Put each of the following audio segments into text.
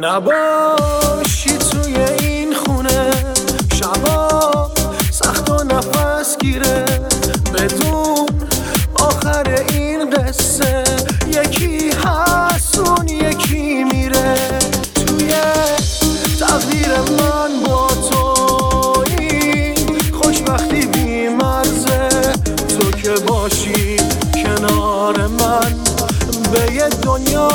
نباشی توی این خونه، شبا سخت و نفس گیره، بدون آخر این قصه یکی هست اون یکی میره. توی تقدیر من با تویی خوشبختی بی مرزه، تو که باشی کنار من به یه دنیا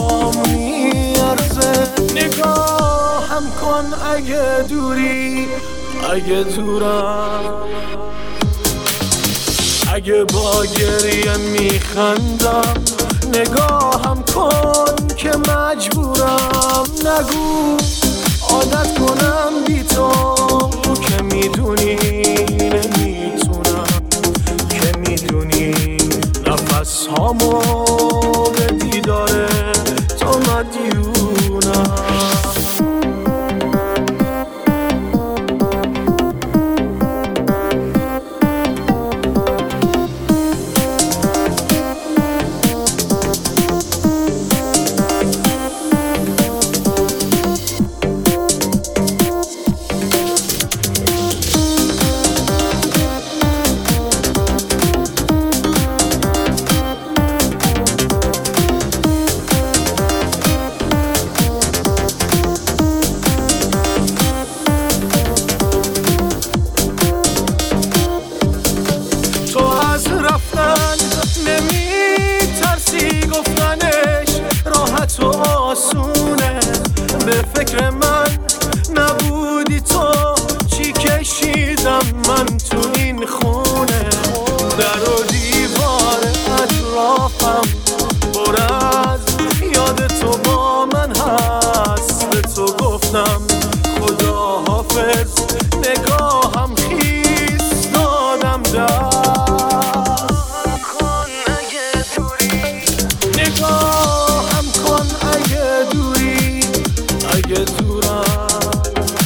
میارزه. نگاهم کن اگه دوری، اگه دورم، اگه با گریه میخندم، نگاهم کن که مجبورم. نگو عادت کنم بی تو که میدونی نمیتونم، که میدونی نفس هامو به دیدار تو مدیونم. نمیترسی گفتنش راحت و آسونه، به فکر من نبودی تو چی کشیدم من تو این خونه. در و دیوار اطرافم پر از یاد تو با من هست، به تو گفتم خدا حافظ، نگاهم خیس دادم در. نگاهم کن اگه دوری، اگه دورم،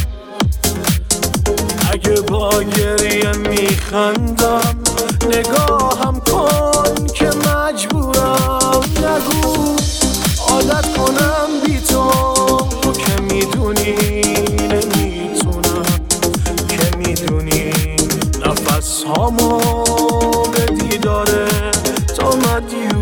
اگه با گریه میخندم، نگاهم کن که مجبورم. نگو عادت کنم بی تو که میدونی نمیتونم، که میدونی نفس هامو به دیدار تو مدیونم.